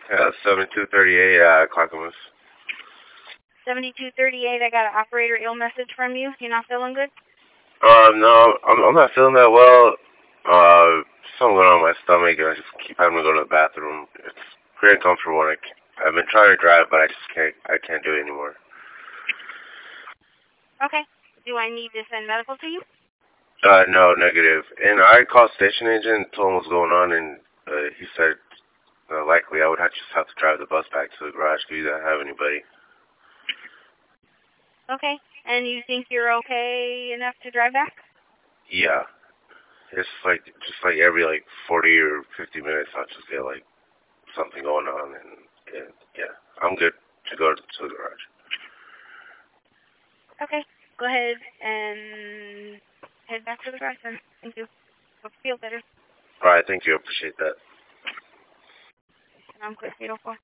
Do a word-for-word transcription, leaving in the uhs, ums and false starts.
Yeah, seventy-two thirty-eight, uh, Clackamas. seventy-two thirty-eight, I got an operator ill message from you. You're not feeling good? Um, no, I'm, I'm not feeling that well. Uh, something going on in my stomach, and I just keep having to go to the bathroom. It's pretty uncomfortable, and I can't, I've been trying to drive, but I just can't, I can't do it anymore. Okay. Do I need to send medical to you? Uh, no, negative. And I called station agent, told him what's going on, and uh, he said uh, likely I would have just have to drive the bus back to the garage because he didn't have anybody. Okay. And you think you're okay enough to drive back? Yeah. It's like, just like every like forty or fifty minutes, I'll just get like something going on, and, and yeah, I'm good to go to, to the garage. Okay. Go ahead and head back to the garage then. Thank you. Hope you feel better. Alright, thank you, I appreciate that. I'm Chris eight oh four.